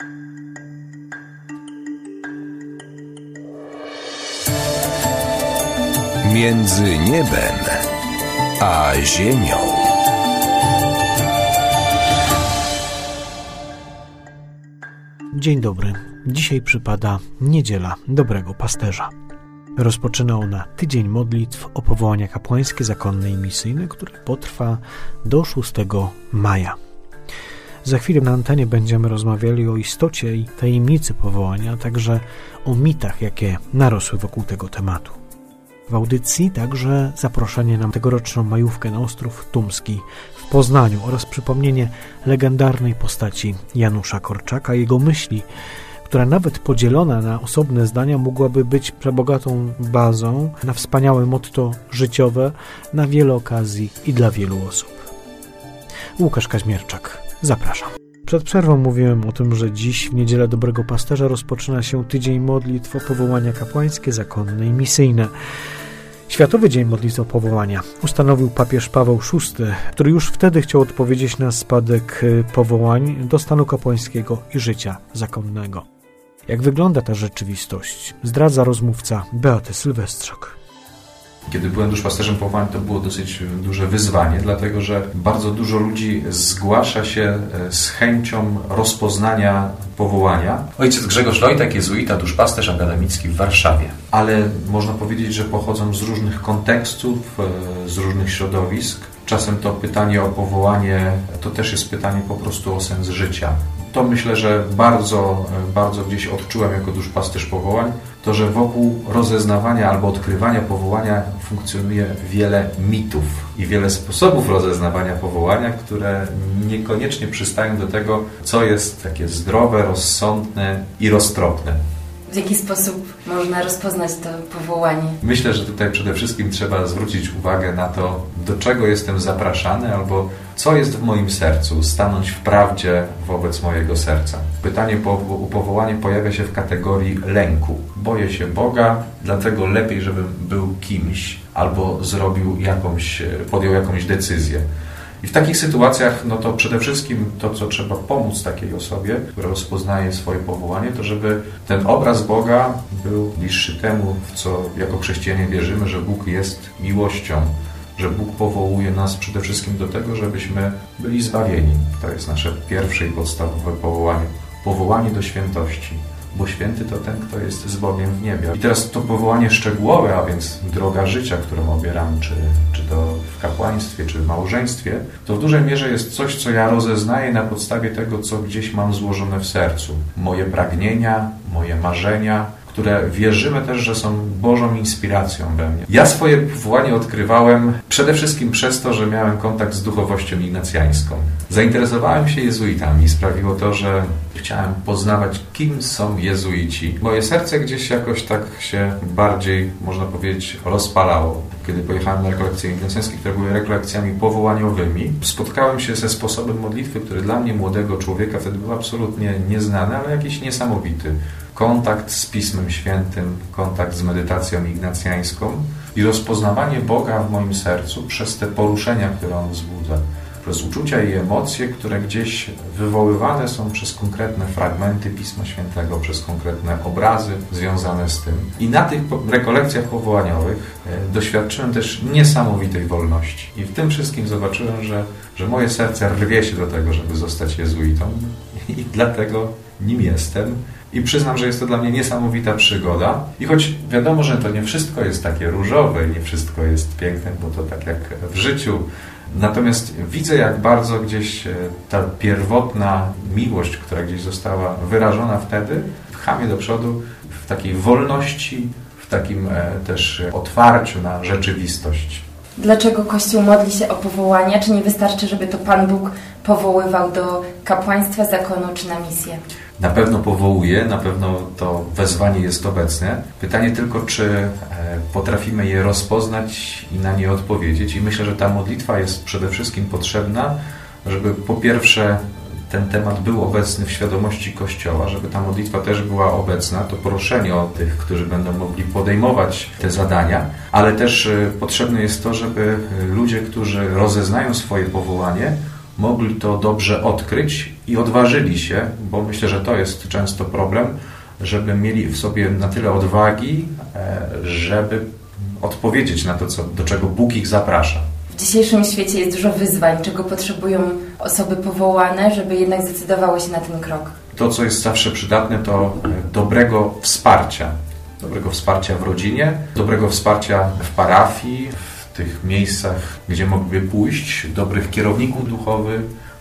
Między niebem a ziemią. Dzień dobry. Dzisiaj przypada Niedziela Dobrego Pasterza. Rozpoczyna ona tydzień modlitw o powołania kapłańskie, zakonne i misyjne, który potrwa do 6 maja. Za chwilę na antenie będziemy rozmawiali o istocie i tajemnicy powołania, a także o mitach, jakie narosły wokół tego tematu. W audycji także zaproszenie na tegoroczną majówkę na Ostrów Tumski w Poznaniu oraz przypomnienie legendarnej postaci Janusza Korczaka, jego myśli, która nawet podzielona na osobne zdania mogłaby być przebogatą bazą na wspaniałe motto życiowe na wiele okazji i dla wielu osób. Łukasz Kaźmierczak, zapraszam. Przed przerwą mówiłem o tym, że dziś w Niedzielę Dobrego Pasterza rozpoczyna się tydzień modlitw o powołania kapłańskie, zakonne i misyjne. Światowy Dzień Modlitw o Powołania ustanowił papież Paweł VI, który już wtedy chciał odpowiedzieć na spadek powołań do stanu kapłańskiego i życia zakonnego. Jak wygląda ta rzeczywistość, zdradza rozmówca Beaty Sylwestrzok. Kiedy byłem duszpasterzem powołań, to było dosyć duże wyzwanie, dlatego że bardzo dużo ludzi zgłasza się z chęcią rozpoznania powołania. Ojciec Grzegorz Lojtek, jezuita, duszpasterz akademicki w Warszawie. Ale można powiedzieć, że pochodzą z różnych kontekstów, z różnych środowisk. Czasem to pytanie o powołanie to też jest pytanie po prostu o sens życia. To myślę, że bardzo gdzieś odczułem jako duszpasterz powołań, to, że wokół rozeznawania albo odkrywania powołania funkcjonuje wiele mitów i wiele sposobów rozeznawania powołania, które niekoniecznie przystają do tego, co jest takie zdrowe, rozsądne i roztropne. W jaki sposób można rozpoznać to powołanie? Myślę, że tutaj przede wszystkim trzeba zwrócić uwagę na to, do czego jestem zapraszany albo co jest w moim sercu, stanąć w prawdzie wobec mojego serca. Pytanie o powołanie pojawia się w kategorii lęku. Boję się Boga, dlatego lepiej, żebym był kimś albo podjął jakąś decyzję. I w takich sytuacjach, no to przede wszystkim to, co trzeba pomóc takiej osobie, która rozpoznaje swoje powołanie, to żeby ten obraz Boga był bliższy temu, w co jako chrześcijanie wierzymy, że Bóg jest miłością, że Bóg powołuje nas przede wszystkim do tego, żebyśmy byli zbawieni. To jest nasze pierwsze i podstawowe powołanie. Powołanie do świętości, bo święty to ten, kto jest z Bogiem w niebie. I teraz to powołanie szczegółowe, a więc droga życia, którą obieram, czy to w kapłaństwie, czy w małżeństwie, to w dużej mierze jest coś, co ja rozeznaję na podstawie tego, co gdzieś mam złożone w sercu. Moje pragnienia, moje marzenia, które wierzymy też, że są Bożą inspiracją we mnie. Ja swoje powołanie odkrywałem przede wszystkim przez to, że miałem kontakt z duchowością ignacjańską. Zainteresowałem się jezuitami. Sprawiło to, że chciałem poznawać, kim są jezuici. Moje serce gdzieś jakoś tak się bardziej, można powiedzieć, rozpalało. Kiedy pojechałem na rekolekcje ignacjańskie, które były rekolekcjami powołaniowymi, spotkałem się ze sposobem modlitwy, który dla mnie, młodego człowieka, wtedy był absolutnie nieznany, ale jakiś niesamowity. Kontakt z Pismem Świętym, kontakt z medytacją ignacjańską i rozpoznawanie Boga w moim sercu przez te poruszenia, które On wzbudza, przez uczucia i emocje, które gdzieś wywoływane są przez konkretne fragmenty Pisma Świętego, przez konkretne obrazy związane z tym. I na tych rekolekcjach powołaniowych doświadczyłem też niesamowitej wolności. I w tym wszystkim zobaczyłem, że moje serce rwie się do tego, żeby zostać jezuitą i dlatego nim jestem. I przyznam, że jest to dla mnie niesamowita przygoda. I choć wiadomo, że to nie wszystko jest takie różowe, nie wszystko jest piękne, bo to tak jak w życiu. Natomiast widzę, jak bardzo gdzieś ta pierwotna miłość, która gdzieś została wyrażona wtedy, pcha mnie do przodu w takiej wolności, w takim też otwarciu na rzeczywistość. Dlaczego Kościół modli się o powołania? Czy nie wystarczy, żeby to Pan Bóg powoływał do kapłaństwa, zakonu czy na misję? Na pewno powołuje, na pewno to wezwanie jest obecne. Pytanie tylko, czy potrafimy je rozpoznać i na nie odpowiedzieć. I myślę, że ta modlitwa jest przede wszystkim potrzebna, żeby po pierwsze ten temat był obecny w świadomości Kościoła, żeby ta modlitwa też była obecna, to proszenie o tych, którzy będą mogli podejmować te zadania, ale też potrzebne jest to, żeby ludzie, którzy rozeznają swoje powołanie, mogli to dobrze odkryć i odważyli się, bo myślę, że to jest często problem, żeby mieli w sobie na tyle odwagi, żeby odpowiedzieć na to, do czego Bóg ich zaprasza. W dzisiejszym świecie jest dużo wyzwań, czego potrzebują osoby powołane, żeby jednak zdecydowały się na ten krok. To, co jest zawsze przydatne, to dobrego wsparcia w rodzinie, dobrego wsparcia w parafii, w tych miejscach, gdzie mogliby pójść, dobrych kierowników duchowych,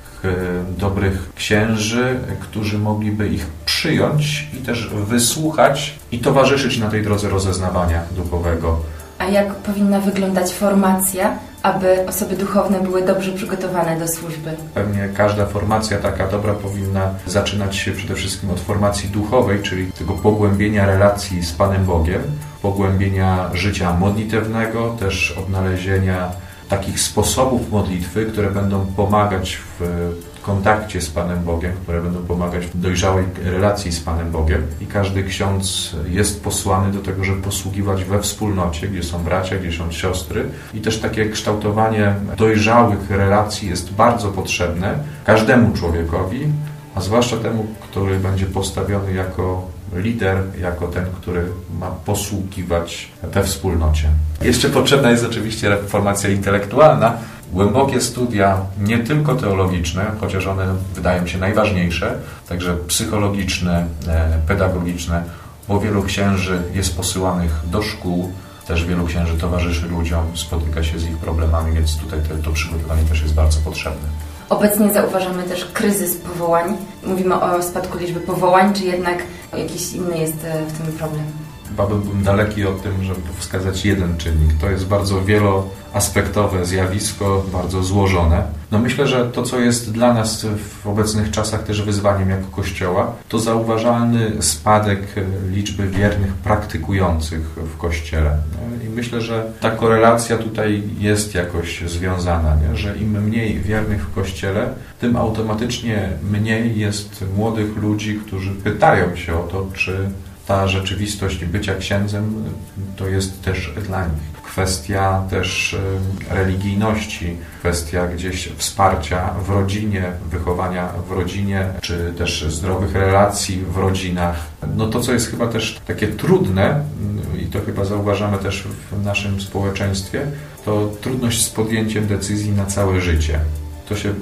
dobrych księży, którzy mogliby ich przyjąć i też wysłuchać i towarzyszyć na tej drodze rozeznawania duchowego. A jak powinna wyglądać formacja, aby osoby duchowne były dobrze przygotowane do służby? Pewnie każda formacja taka dobra powinna zaczynać się przede wszystkim od formacji duchowej, czyli tego pogłębienia relacji z Panem Bogiem, pogłębienia życia modlitewnego, też odnalezienia takich sposobów modlitwy, które będą pomagać w kontakcie z Panem Bogiem, które będą pomagać w dojrzałej relacji z Panem Bogiem. I każdy ksiądz jest posłany do tego, żeby posługiwać we wspólnocie, gdzie są bracia, gdzie są siostry. I też takie kształtowanie dojrzałych relacji jest bardzo potrzebne każdemu człowiekowi, a zwłaszcza temu, który będzie postawiony jako lider, jako ten, który ma posługiwać we wspólnocie. Jeszcze potrzebna jest oczywiście formacja intelektualna, głębokie studia, nie tylko teologiczne, chociaż one wydają się najważniejsze, także psychologiczne, pedagogiczne, bo wielu księży jest posyłanych do szkół, też wielu księży towarzyszy ludziom, spotyka się z ich problemami, więc tutaj to przygotowanie też jest bardzo potrzebne. Obecnie zauważamy też kryzys powołań. Mówimy o spadku liczby powołań, czy jednak jakiś inny jest w tym problem? Chyba byłbym daleki od tym, żeby wskazać jeden czynnik. To jest bardzo wieloaspektowe zjawisko, bardzo złożone. No myślę, że to, co jest dla nas w obecnych czasach też wyzwaniem jako Kościoła, to zauważalny spadek liczby wiernych praktykujących w Kościele. I myślę, że ta korelacja tutaj jest jakoś związana, nie? Że im mniej wiernych w Kościele, tym automatycznie mniej jest młodych ludzi, którzy pytają się o to, czy ta rzeczywistość bycia księdzem to jest też dla nich. Kwestia też religijności, kwestia gdzieś wsparcia w rodzinie, wychowania w rodzinie, czy też zdrowych relacji w rodzinach. No to, co jest chyba też takie trudne i to chyba zauważamy też w naszym społeczeństwie, to trudność z podjęciem decyzji na całe życie. To się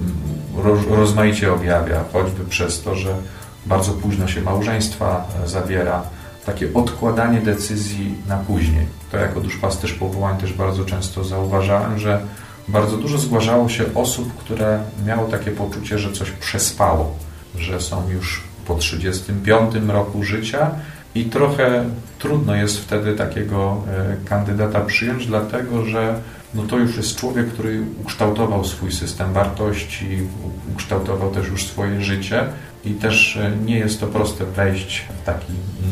rozmaicie objawia, choćby przez to, że bardzo późno się małżeństwa zawiera, takie odkładanie decyzji na później. To jako duszpasterz powołań też bardzo często zauważałem, że bardzo dużo zgłaszało się osób, które miało takie poczucie, że coś przespało, że są już po 35 roku życia i trochę trudno jest wtedy takiego kandydata przyjąć, dlatego że no to już jest człowiek, który ukształtował swój system wartości, ukształtował też już swoje życie i też nie jest to proste wejść w taką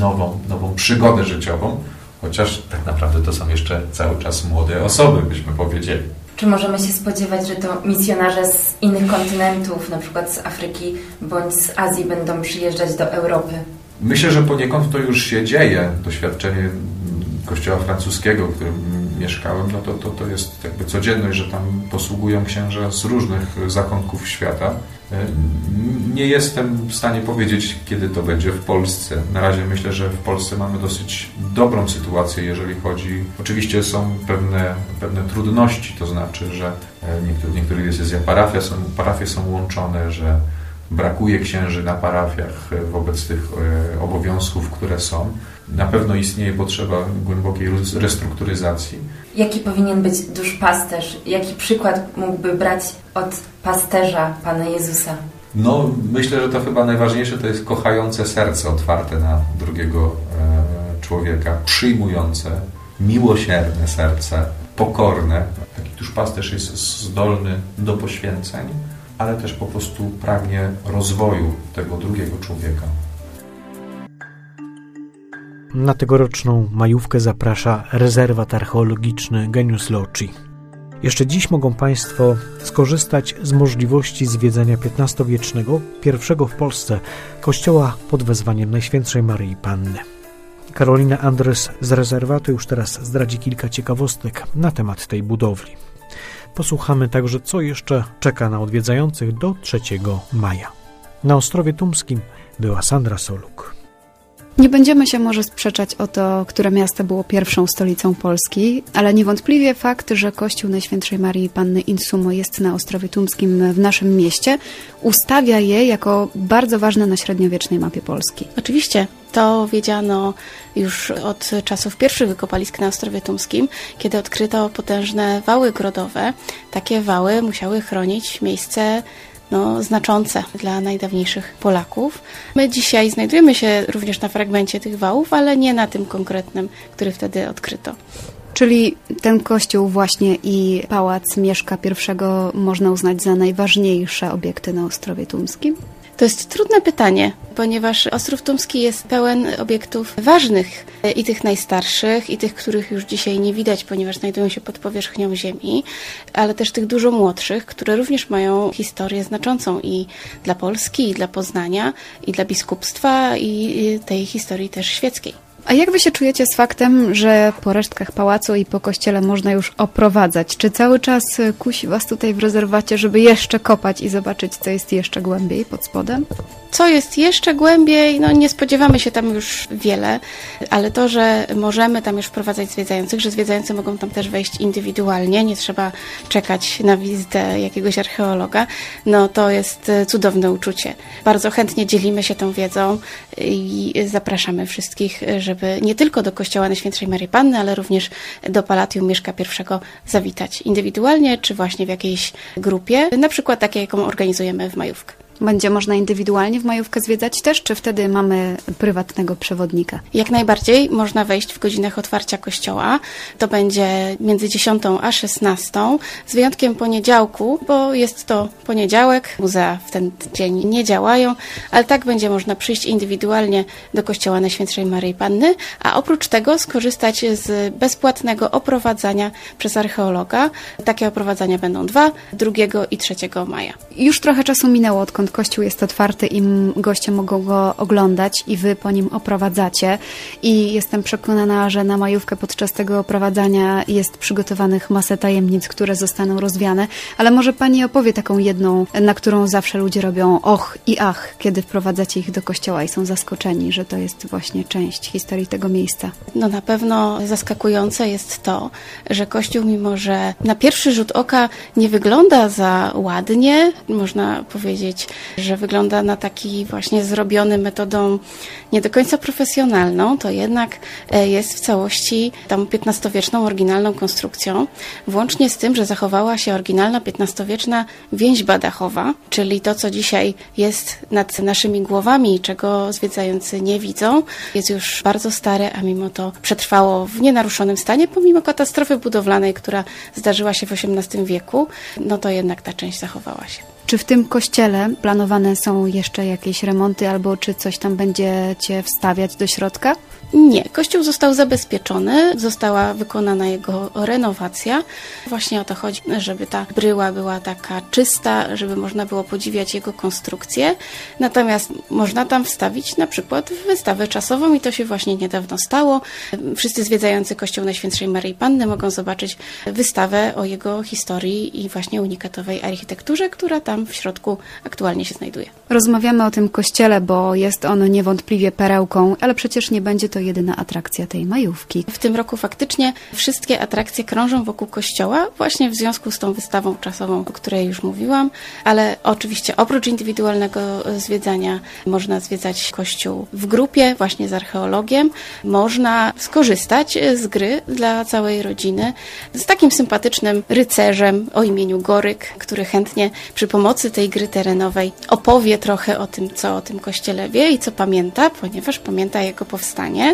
nową przygodę życiową, chociaż tak naprawdę to są jeszcze cały czas młode osoby, byśmy powiedzieli. Czy możemy się spodziewać, że to misjonarze z innych kontynentów, na przykład z Afryki bądź z Azji, będą przyjeżdżać do Europy? Myślę, że poniekąd to już się dzieje. Doświadczenie Kościoła francuskiego, w którym mieszkałem, no to jest jakby codzienność, że tam posługują księża z różnych zakątków świata. Nie jestem w stanie powiedzieć, kiedy to będzie w Polsce. Na razie myślę, że w Polsce mamy dosyć dobrą sytuację, jeżeli chodzi... Oczywiście są pewne trudności, to znaczy, że w niektórych diecezjach parafie są łączone, że brakuje księży na parafiach wobec tych obowiązków, które są. Na pewno istnieje potrzeba głębokiej restrukturyzacji. Jaki powinien być duszpasterz? Jaki przykład mógłby brać od pasterza Pana Jezusa? No, myślę, że to chyba najważniejsze to jest kochające serce, otwarte na drugiego człowieka, przyjmujące, miłosierne serce, pokorne. Taki duszpasterz jest zdolny do poświęceń, ale też po prostu pragnie rozwoju tego drugiego człowieka. Na tegoroczną majówkę zaprasza rezerwat archeologiczny Genius Loci. Jeszcze dziś mogą Państwo skorzystać z możliwości zwiedzenia XV-wiecznego, pierwszego w Polsce, kościoła pod wezwaniem Najświętszej Maryi Panny. Karolina Andres z rezerwatu już teraz zdradzi kilka ciekawostek na temat tej budowli. Posłuchamy także, co jeszcze czeka na odwiedzających do 3 maja. Na Ostrowie Tumskim była Sandra Soluk. Nie będziemy się może sprzeczać o to, które miasto było pierwszą stolicą Polski, ale niewątpliwie fakt, że Kościół Najświętszej Maryi Panny in Sumo jest na Ostrowie Tumskim w naszym mieście, ustawia je jako bardzo ważne na średniowiecznej mapie Polski. Oczywiście. To wiedziano już od czasów pierwszych wykopalisk na Ostrowie Tumskim, kiedy odkryto potężne wały grodowe. Takie wały musiały chronić miejsce znaczące dla najdawniejszych Polaków. My dzisiaj znajdujemy się również na fragmencie tych wałów, ale nie na tym konkretnym, który wtedy odkryto. Czyli ten kościół właśnie i pałac Mieszka I można uznać za najważniejsze obiekty na Ostrowie Tumskim? To jest trudne pytanie, ponieważ Ostrów Tumski jest pełen obiektów ważnych i tych najstarszych, i tych, których już dzisiaj nie widać, ponieważ znajdują się pod powierzchnią ziemi, ale też tych dużo młodszych, które również mają historię znaczącą i dla Polski, i dla Poznania, i dla biskupstwa, i tej historii też świeckiej. A jak wy się czujecie z faktem, że po resztkach pałacu i po kościele można już oprowadzać? Czy cały czas kusi was tutaj w rezerwacie, żeby jeszcze kopać i zobaczyć, co jest jeszcze głębiej pod spodem? Co jest jeszcze głębiej? Nie spodziewamy się tam już wiele, ale to, że możemy tam już wprowadzać zwiedzających, że zwiedzający mogą tam też wejść indywidualnie, nie trzeba czekać na wizytę jakiegoś archeologa, to jest cudowne uczucie. Bardzo chętnie dzielimy się tą wiedzą i zapraszamy wszystkich, żeby nie tylko do Kościoła Najświętszej Maryi Panny, ale również do Palatium Mieszka I zawitać indywidualnie, czy właśnie w jakiejś grupie, na przykład takiej, jaką organizujemy w majówkę. Będzie można indywidualnie w majówkę zwiedzać też, czy wtedy mamy prywatnego przewodnika? Jak najbardziej można wejść w godzinach otwarcia kościoła. To będzie między 10 a 16, z wyjątkiem poniedziałku, bo jest to poniedziałek, muzea w ten dzień nie działają, ale tak będzie można przyjść indywidualnie do Kościoła Najświętszej Maryi Panny, a oprócz tego skorzystać z bezpłatnego oprowadzania przez archeologa. Takie oprowadzania będą 2 i 3 maja. Już trochę czasu minęło, odkąd kościół jest otwarty i goście mogą go oglądać i wy po nim oprowadzacie. I jestem przekonana, że na majówkę podczas tego oprowadzania jest przygotowanych masę tajemnic, które zostaną rozwiane. Ale może pani opowie taką jedną, na którą zawsze ludzie robią och i ach, kiedy wprowadzacie ich do kościoła i są zaskoczeni, że to jest właśnie część historii tego miejsca. Na pewno zaskakujące jest to, że kościół, mimo że na pierwszy rzut oka nie wygląda za ładnie, można powiedzieć, że wygląda na taki właśnie zrobiony metodą nie do końca profesjonalną, to jednak jest w całości tą XV-wieczną, oryginalną konstrukcją, włącznie z tym, że zachowała się oryginalna XV-wieczna więźba dachowa, czyli to, co dzisiaj jest nad naszymi głowami, czego zwiedzający nie widzą, jest już bardzo stare, a mimo to przetrwało w nienaruszonym stanie, pomimo katastrofy budowlanej, która zdarzyła się w XVIII wieku, to jednak ta część zachowała się. Czy w tym kościele planowane są jeszcze jakieś remonty, albo czy coś tam będziecie wstawiać do środka? Nie, kościół został zabezpieczony, została wykonana jego renowacja. Właśnie o to chodzi, żeby ta bryła była taka czysta, żeby można było podziwiać jego konstrukcję. Natomiast można tam wstawić na przykład wystawę czasową i to się właśnie niedawno stało. Wszyscy zwiedzający Kościół Najświętszej Maryi Panny mogą zobaczyć wystawę o jego historii i właśnie unikatowej architekturze, która tam w środku aktualnie się znajduje. Rozmawiamy o tym kościele, bo jest on niewątpliwie perełką, ale przecież nie będzie to jedyna atrakcja tej majówki. W tym roku faktycznie wszystkie atrakcje krążą wokół kościoła, właśnie w związku z tą wystawą czasową, o której już mówiłam, ale oczywiście oprócz indywidualnego zwiedzania można zwiedzać kościół w grupie, właśnie z archeologiem. Można skorzystać z gry dla całej rodziny, z takim sympatycznym rycerzem o imieniu Goryk, który chętnie przy pomocy tej gry terenowej opowie trochę o tym, co o tym kościele wie i co pamięta, ponieważ pamięta jego powstanie.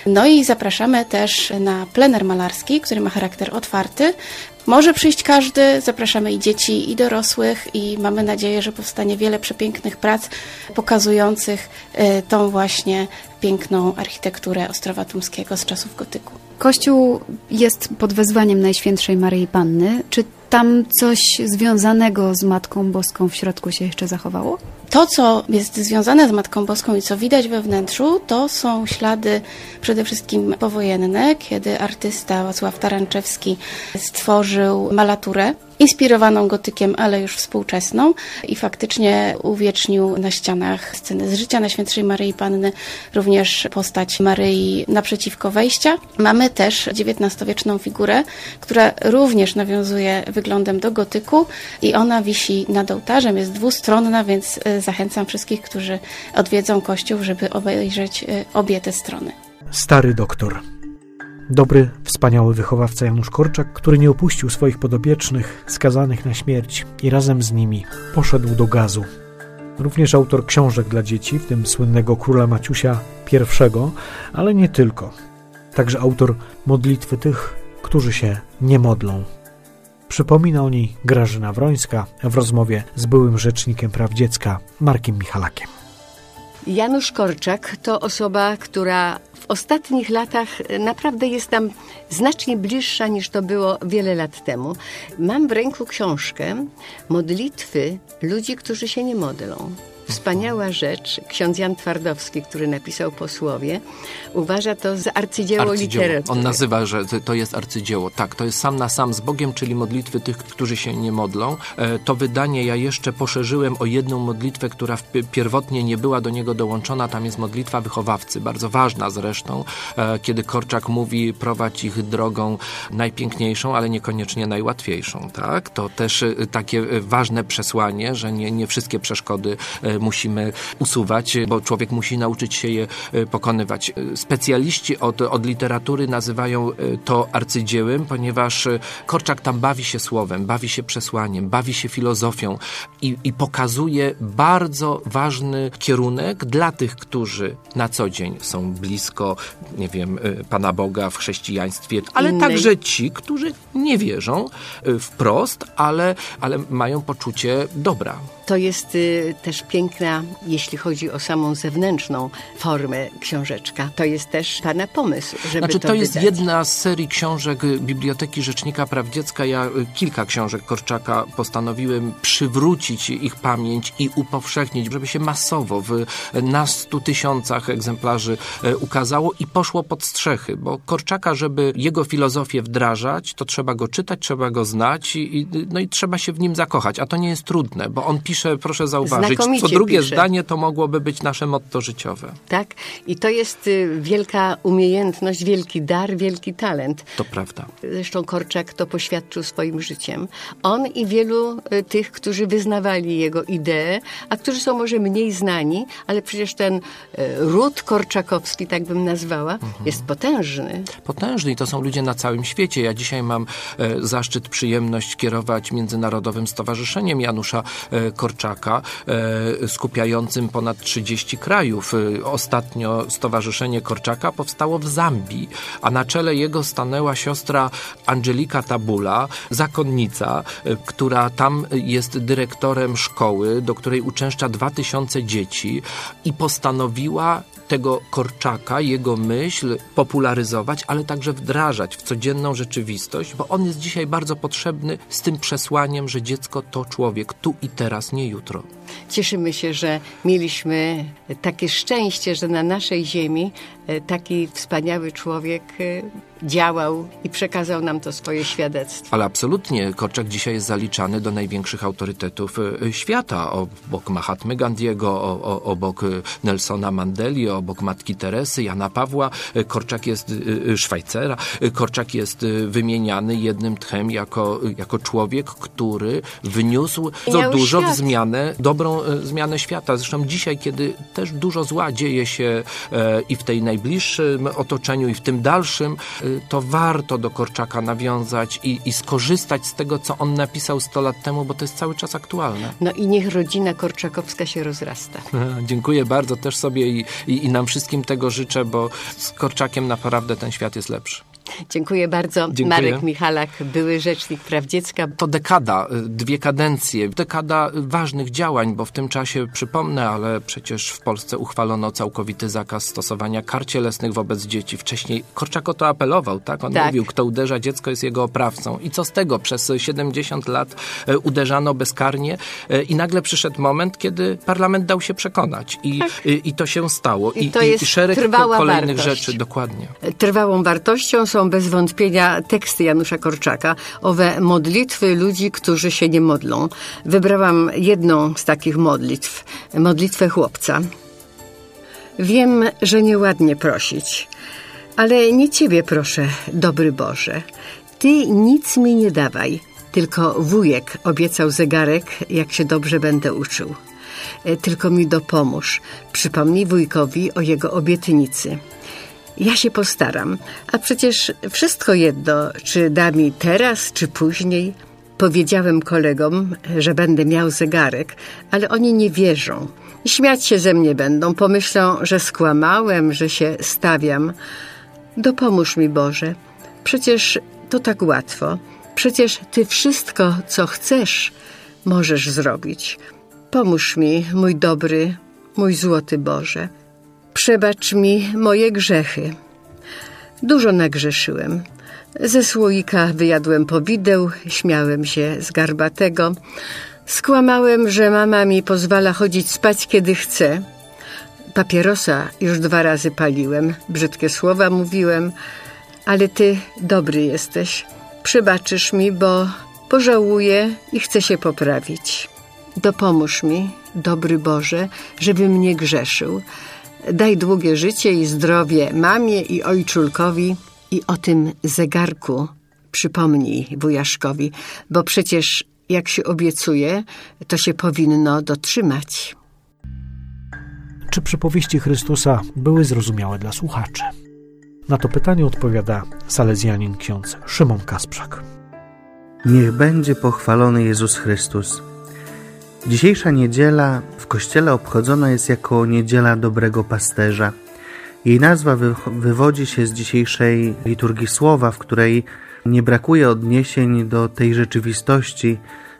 I zapraszamy też na plener malarski, który ma charakter otwarty. Może przyjść każdy, zapraszamy i dzieci, i dorosłych i mamy nadzieję, że powstanie wiele przepięknych prac pokazujących tą właśnie piękną architekturę Ostrowa Tumskiego z czasów gotyku. Kościół jest pod wezwaniem Najświętszej Maryi Panny. Czy tam coś związanego z Matką Boską w środku się jeszcze zachowało? To, co jest związane z Matką Boską i co widać we wnętrzu, to są ślady przede wszystkim powojenne, kiedy artysta Wacław Taranczewski stworzył malaturę inspirowaną gotykiem, ale już współczesną i faktycznie uwiecznił na ścianach sceny z życia Najświętszej Maryi Panny, również postać Maryi naprzeciwko wejścia. Mamy też XIX-wieczną figurę, która również nawiązuje wyglądem do gotyku i ona wisi nad ołtarzem, jest dwustronna, więc zachęcam wszystkich, którzy odwiedzą kościół, żeby obejrzeć obie te strony. Stary doktor. Dobry, wspaniały wychowawca Janusz Korczak, który nie opuścił swoich podopiecznych skazanych na śmierć i razem z nimi poszedł do gazu. Również autor książek dla dzieci, w tym słynnego Króla Maciusia I, ale nie tylko. Także autor modlitwy tych, którzy się nie modlą. Przypomina o niej Grażyna Wrońska w rozmowie z byłym rzecznikiem praw dziecka Markiem Michalakiem. Janusz Korczak to osoba, która w ostatnich latach naprawdę jest nam znacznie bliższa niż to było wiele lat temu. Mam w ręku książkę Modlitwy ludzi, którzy się nie modlą. Wspaniała rzecz. Ksiądz Jan Twardowski, który napisał Posłowie, uważa to za arcydzieło literatury. On nazywa, że to jest arcydzieło. Tak, to jest Sam na sam z Bogiem, czyli modlitwy tych, którzy się nie modlą. To wydanie ja jeszcze poszerzyłem o jedną modlitwę, która pierwotnie nie była do niego dołączona. Tam jest modlitwa wychowawcy, bardzo ważna zresztą, kiedy Korczak mówi: prowadź ich drogą najpiękniejszą, ale niekoniecznie najłatwiejszą. Tak? To też takie ważne przesłanie, że nie wszystkie przeszkody musimy usuwać, bo człowiek musi nauczyć się je pokonywać. Specjaliści od literatury nazywają to arcydziełem, ponieważ Korczak tam bawi się słowem, bawi się przesłaniem, bawi się filozofią i pokazuje bardzo ważny kierunek dla tych, którzy na co dzień są blisko, nie wiem, Pana Boga w chrześcijaństwie, ale także ci, którzy nie wierzą wprost, ale mają poczucie dobra. To jest też piękna, jeśli chodzi o samą zewnętrzną formę książeczka. To jest też Pana pomysł, żeby to jest wydać. jedna z serii książek Biblioteki Rzecznika Praw Dziecka. Ja kilka książek Korczaka postanowiłem przywrócić ich pamięć i upowszechnić, żeby się masowo na 100 000 egzemplarzy ukazało i poszło pod strzechy, bo Korczaka, żeby jego filozofię wdrażać, to trzeba go czytać, trzeba go znać i trzeba się w nim zakochać, a to nie jest trudne, bo on pisze, proszę zauważyć, co drugie zdanie to mogłoby być nasze motto życiowe. Tak, i to jest wielka umiejętność, wielki dar, wielki talent. To prawda. Zresztą Korczak to poświadczył swoim życiem. On i wielu tych, którzy wyznawali jego idee, a którzy są może mniej znani, ale przecież ten ród korczakowski, tak bym nazwała, jest potężny. Potężny i to są ludzie na całym świecie. Ja dzisiaj mam zaszczyt, przyjemność kierować Międzynarodowym Stowarzyszeniem Janusza Korczaka, skupiającym ponad 30 krajów. Ostatnio Stowarzyszenie Korczaka powstało w Zambii, a na czele jego stanęła siostra Angelika Tabula, zakonnica, która tam jest dyrektorem szkoły, do której uczęszcza 2000 dzieci i postanowiła tego Korczaka, jego myśl popularyzować, ale także wdrażać w codzienną rzeczywistość, bo on jest dzisiaj bardzo potrzebny z tym przesłaniem, że dziecko to człowiek tu i teraz, nie jutro. Cieszymy się, że mieliśmy takie szczęście, że na naszej ziemi taki wspaniały człowiek działał i przekazał nam to swoje świadectwo. Ale absolutnie. Korczak dzisiaj jest zaliczany do największych autorytetów świata. Obok Mahatmy Gandiego, obok Nelsona Mandeli, obok Matki Teresy, Jana Pawła. Korczak jest Szwajcara. Korczak jest wymieniany jednym tchem jako człowiek, który wniósł dużo w zmianę, dobrą zmianę świata. Zresztą dzisiaj, kiedy też dużo zła dzieje się i w tej najbliższym otoczeniu, i w tym dalszym, to warto do Korczaka nawiązać i skorzystać z tego, co on napisał 100 lat temu, bo to jest cały czas aktualne. No i niech rodzina korczakowska się rozrasta. Dziękuję bardzo też sobie i nam wszystkim tego życzę, bo z Korczakiem naprawdę ten świat jest lepszy. Dziękuję bardzo. Dziękuję. Marek Michalak, były rzecznik praw dziecka. To dekada, 2 kadencje, dekada ważnych działań, bo w tym czasie, przypomnę, ale przecież w Polsce uchwalono całkowity zakaz stosowania kar cielesnych wobec dzieci. Wcześniej Korczak o to apelował, tak? On mówił, kto uderza dziecko, jest jego oprawcą. I co z tego? Przez 70 lat uderzano bezkarnie i nagle przyszedł moment, kiedy parlament dał się przekonać. I to się stało. I to jest szereg trwała kolejnych wartość. rzeczy, dokładnie. Trwałą wartością są są bez wątpienia teksty Janusza Korczaka, owe modlitwy ludzi, którzy się nie modlą. Wybrałam jedną z takich modlitw, modlitwę chłopca. Wiem, że nieładnie prosić, ale nie Ciebie proszę, dobry Boże. Ty nic mi nie dawaj, tylko wujek obiecał zegarek, jak się dobrze będę uczył. Tylko mi dopomóż, przypomnij wujkowi o jego obietnicy. Ja się postaram, a przecież wszystko jedno, czy da mi teraz, czy później. Powiedziałem kolegom, że będę miał zegarek, ale oni nie wierzą. Śmiać się ze mnie będą, pomyślą, że skłamałem, że się stawiam. Dopomóż mi, Boże. Przecież to tak łatwo. Przecież Ty wszystko, co chcesz, możesz zrobić. Pomóż mi, mój dobry, mój złoty Boże. Przebacz mi moje grzechy. Dużo nagrzeszyłem. Ze słoika wyjadłem powideł, śmiałem się z garbatego. Skłamałem, że mama mi pozwala chodzić spać, kiedy chcę. Papierosa już 2 razy paliłem, brzydkie słowa mówiłem, ale Ty dobry jesteś. Przebaczysz mi, bo pożałuję i chcę się poprawić. Dopomóż mi, dobry Boże, żebym nie grzeszył. Daj długie życie i zdrowie mamie i ojczulkowi i o tym zegarku przypomnij wujaszkowi, bo przecież jak się obiecuje, to się powinno dotrzymać. Czy przypowieści Chrystusa były zrozumiałe dla słuchaczy? Na to pytanie odpowiada salezjanin ksiądz Szymon Kasprzak. Niech będzie pochwalony Jezus Chrystus. Dzisiejsza niedziela w Kościele obchodzona jest jako Niedziela Dobrego Pasterza. Jej nazwa wywodzi się z dzisiejszej liturgii słowa, w której nie brakuje odniesień do tej rzeczywistości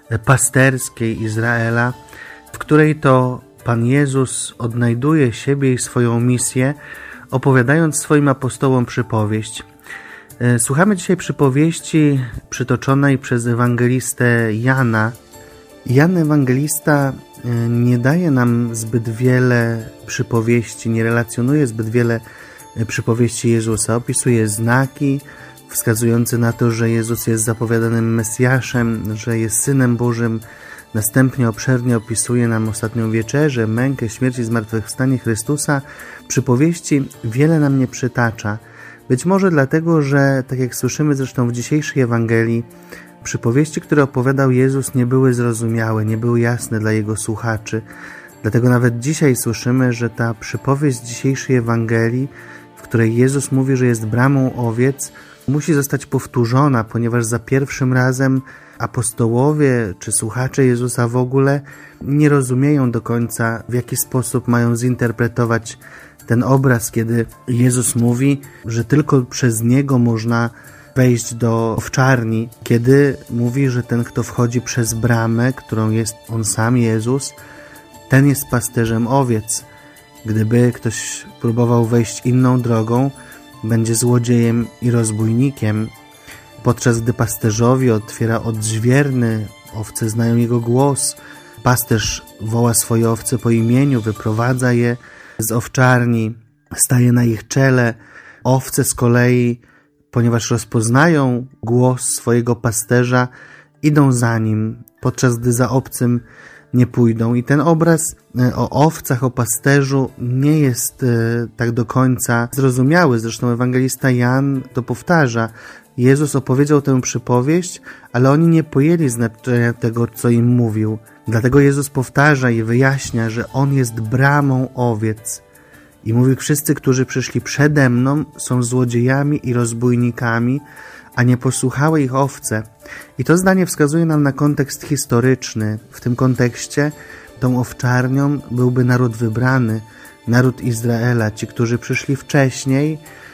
pasterskiej Izraela, w której to Pan Jezus odnajduje siebie i swoją misję, opowiadając swoim apostołom przypowieść. Słuchamy dzisiaj przypowieści przytoczonej przez ewangelistę Jana. Jan Ewangelista nie daje nam zbyt wiele przypowieści, nie relacjonuje zbyt wiele przypowieści Jezusa. Opisuje znaki wskazujące na to, że Jezus jest zapowiadanym Mesjaszem, że jest Synem Bożym. Następnie obszernie opisuje nam ostatnią wieczerzę, mękę, śmierć i zmartwychwstanie Chrystusa. Przypowieści wiele nam nie przytacza. Być może dlatego, że, tak jak słyszymy zresztą w dzisiejszej Ewangelii, przypowieści, które opowiadał Jezus, nie były zrozumiałe, nie były jasne dla Jego słuchaczy. Dlatego nawet dzisiaj słyszymy, że ta przypowieść dzisiejszej Ewangelii, w której Jezus mówi, że jest bramą owiec, musi zostać powtórzona, ponieważ za pierwszym razem apostołowie czy słuchacze Jezusa w ogóle nie rozumieją do końca, w jaki sposób mają zinterpretować ten obraz, kiedy Jezus mówi, że tylko przez Niego można wejść do owczarni, kiedy mówi, że ten, kto wchodzi przez bramę, którą jest On sam, Jezus, ten jest pasterzem owiec. Gdyby ktoś próbował wejść inną drogą, będzie złodziejem i rozbójnikiem. Podczas gdy pasterzowi otwiera odźwierny, owce znają jego głos, pasterz woła swoje owce po imieniu, wyprowadza je z owczarni, staje na ich czele. Owce z kolei, ponieważ rozpoznają głos swojego pasterza, idą za nim, podczas gdy za obcym nie pójdą. I ten obraz o owcach, o pasterzu nie jest tak do końca zrozumiały. Zresztą ewangelista Jan to powtarza. Jezus opowiedział tę przypowieść, ale oni nie pojęli znaczenia tego, co im mówił. Dlatego Jezus powtarza i wyjaśnia, że On jest bramą owiec. I mówi, wszyscy, którzy przyszli przede mną, są złodziejami i rozbójnikami, a nie posłuchały ich owce. I to zdanie wskazuje nam na kontekst historyczny. W tym kontekście tą owczarnią byłby naród wybrany, naród Izraela. Ci, którzy przyszli wcześniej,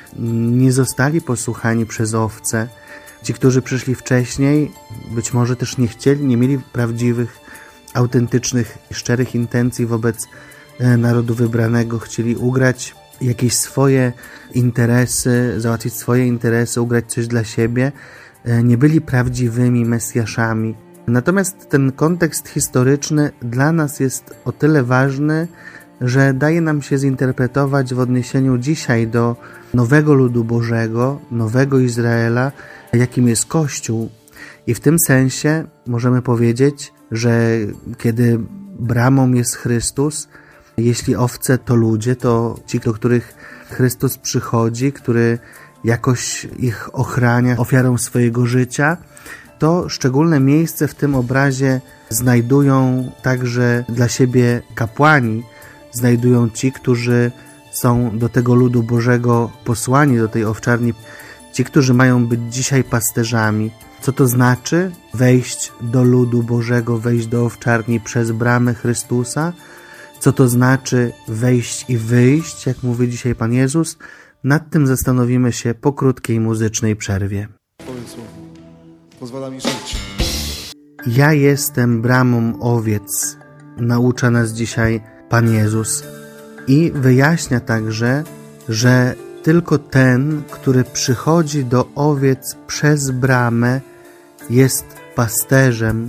nie zostali posłuchani przez owce. Ci, którzy przyszli wcześniej, być może też nie chcieli, nie mieli prawdziwych, autentycznych, szczerych intencji wobec narodu wybranego. Chcieli ugrać jakieś swoje interesy, załatwić swoje interesy, ugrać coś dla siebie. Nie byli prawdziwymi Mesjaszami. Natomiast ten kontekst historyczny dla nas jest o tyle ważny, że daje nam się zinterpretować w odniesieniu dzisiaj do nowego ludu Bożego, nowego Izraela, jakim jest Kościół. I w tym sensie możemy powiedzieć, że kiedy bramą jest Chrystus, jeśli owce to ludzie, to ci, do których Chrystus przychodzi, który jakoś ich ochrania ofiarą swojego życia, to szczególne miejsce w tym obrazie znajdują także dla siebie kapłani, znajdują ci, którzy są do tego ludu Bożego posłani, do tej owczarni, ci, którzy mają być dzisiaj pasterzami. Co to znaczy? Wejść do ludu Bożego, wejść do owczarni przez bramę Chrystusa. Co to znaczy wejść i wyjść, jak mówi dzisiaj Pan Jezus? Nad tym zastanowimy się po krótkiej muzycznej przerwie. Pozwala mi żyć. Ja jestem bramą owiec, naucza nas dzisiaj Pan Jezus. I wyjaśnia także, że tylko ten, który przychodzi do owiec przez bramę, jest pasterzem.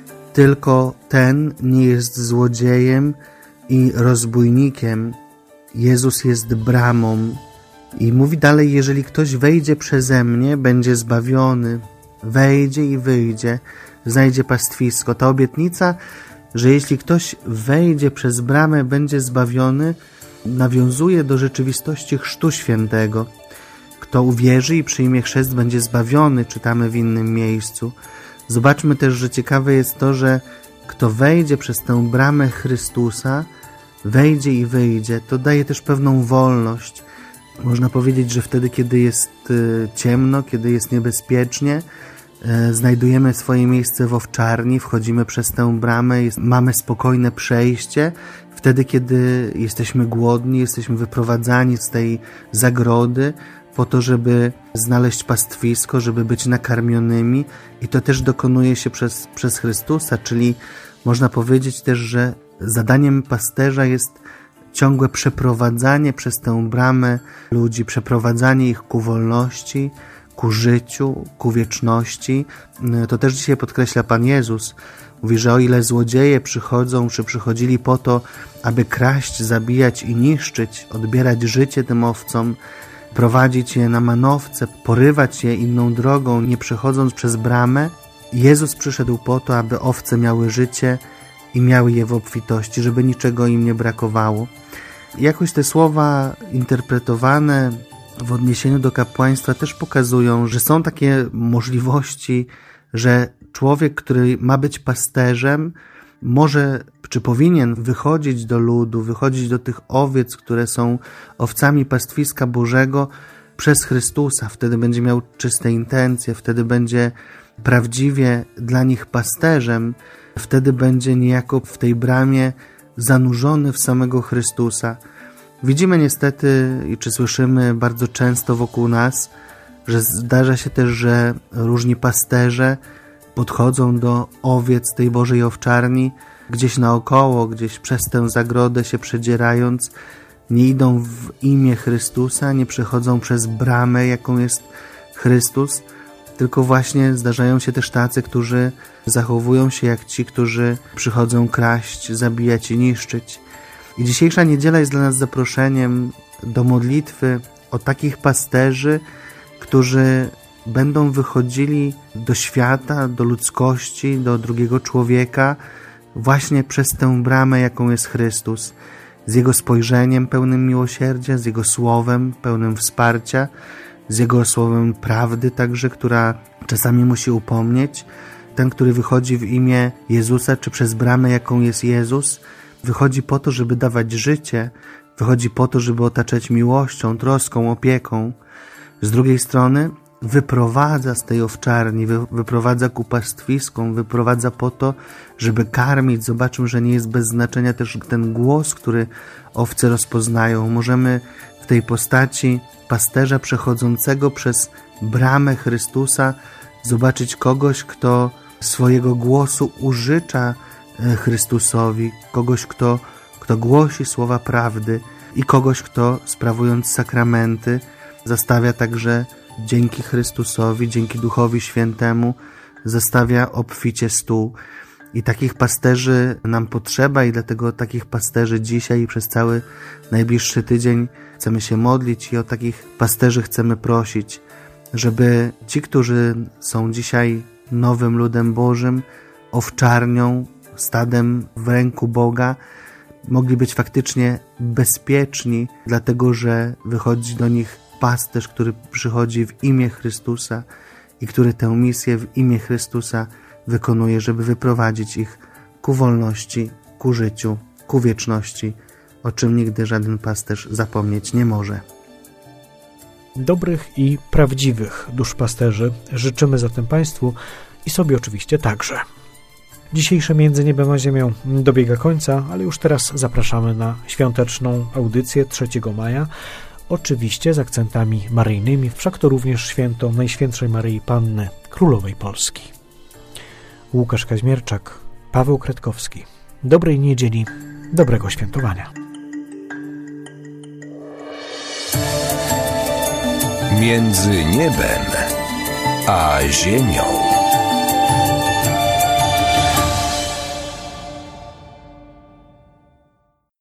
Tylko ten nie jest złodziejem i rozbójnikiem. Jezus jest bramą. I mówi dalej, jeżeli ktoś wejdzie przeze mnie, będzie zbawiony. Wejdzie i wyjdzie, znajdzie pastwisko. Ta obietnica, że jeśli ktoś wejdzie przez bramę, będzie zbawiony, nawiązuje do rzeczywistości Chrztu Świętego. Kto uwierzy i przyjmie chrzest, będzie zbawiony, czytamy w innym miejscu. Zobaczmy też, że ciekawe jest to, że kto wejdzie przez tę bramę Chrystusa, wejdzie i wyjdzie. To daje też pewną wolność. Można powiedzieć, że wtedy, kiedy jest ciemno, kiedy jest niebezpiecznie, znajdujemy swoje miejsce w owczarni, wchodzimy przez tę bramę, mamy spokojne przejście. Wtedy, kiedy jesteśmy głodni, jesteśmy wyprowadzani z tej zagrody po to, żeby znaleźć pastwisko, żeby być nakarmionymi, i to też dokonuje się przez Chrystusa, czyli można powiedzieć też, że zadaniem pasterza jest ciągłe przeprowadzanie przez tę bramę ludzi, przeprowadzanie ich ku wolności, ku życiu, ku wieczności. To też dzisiaj podkreśla Pan Jezus. Mówi, że o ile złodzieje przychodzą, czy przychodzili po to, aby kraść, zabijać i niszczyć, odbierać życie tym owcom, prowadzić je na manowce, porywać je inną drogą, nie przechodząc przez bramę, Jezus przyszedł po to, aby owce miały życie i miały je w obfitości, żeby niczego im nie brakowało. Jakoś te słowa interpretowane w odniesieniu do kapłaństwa też pokazują, że są takie możliwości, że człowiek, który ma być pasterzem, może czy powinien wychodzić do ludu, wychodzić do tych owiec, które są owcami pastwiska Bożego przez Chrystusa. Wtedy będzie miał czyste intencje, wtedy będzie prawdziwie dla nich pasterzem, wtedy będzie niejako w tej bramie zanurzony w samego Chrystusa. Widzimy niestety i czy słyszymy bardzo często wokół nas, że zdarza się też, że różni pasterze podchodzą do owiec tej Bożej owczarni gdzieś naokoło, gdzieś przez tę zagrodę się przedzierając, nie idą w imię Chrystusa, nie przechodzą przez bramę, jaką jest Chrystus, tylko właśnie zdarzają się też tacy, którzy zachowują się jak ci, którzy przychodzą kraść, zabijać i niszczyć. I dzisiejsza niedziela jest dla nas zaproszeniem do modlitwy o takich pasterzy, którzy będą wychodzili do świata, do ludzkości, do drugiego człowieka właśnie przez tę bramę, jaką jest Chrystus. Z Jego spojrzeniem pełnym miłosierdzia, z Jego słowem pełnym wsparcia, z Jego słowem prawdy także, która czasami musi upomnieć. Ten, który wychodzi w imię Jezusa, czy przez bramę, jaką jest Jezus, wychodzi po to, żeby dawać życie, wychodzi po to, żeby otaczać miłością, troską, opieką. Z drugiej strony wyprowadza z tej owczarni, wyprowadza ku pastwiskom, wyprowadza po to, żeby karmić. Zobaczmy, że nie jest bez znaczenia też ten głos, który owce rozpoznają. Możemy w tej postaci pasterza przechodzącego przez bramę Chrystusa zobaczyć kogoś, kto swojego głosu użycza Chrystusowi, kogoś, kto głosi słowa prawdy i kogoś, kto sprawując sakramenty zastawia także dzięki Chrystusowi, dzięki Duchowi Świętemu zastawia obficie stół. I takich pasterzy nam potrzeba i dlatego takich pasterzy dzisiaj i przez cały najbliższy tydzień chcemy się modlić i o takich pasterzy chcemy prosić, żeby ci, którzy są dzisiaj nowym ludem Bożym, owczarnią, stadem w ręku Boga, mogli być faktycznie bezpieczni, dlatego że wychodzi do nich pasterz, który przychodzi w imię Chrystusa i który tę misję w imię Chrystusa wykonuje, żeby wyprowadzić ich ku wolności, ku życiu, ku wieczności, o czym nigdy żaden pasterz zapomnieć nie może. Dobrych i prawdziwych duszpasterzy życzymy zatem Państwu i sobie oczywiście także. Dzisiejsze Między Niebem a Ziemią dobiega końca, ale już teraz zapraszamy na świąteczną audycję 3 maja, oczywiście z akcentami maryjnymi, wszak to również święto Najświętszej Maryi Panny, Królowej Polski. Łukasz Kaźmierczak, Paweł Kretkowski. Dobrej niedzieli, dobrego świętowania. Między niebem a ziemią.